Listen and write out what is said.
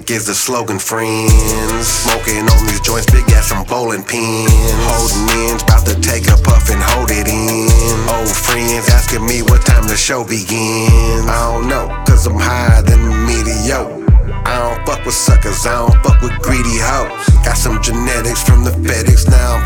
music is the slogan, friends. Smoking on these joints, big as some bowling pins. Holding ends, about to take a puff and hold it in. Old friends asking me what time the show begins. I don't know, cause I'm higher than mediocre. I don't fuck with suckers, I don't fuck with greedy hoes. Got some genetics from the FedEx, now I'm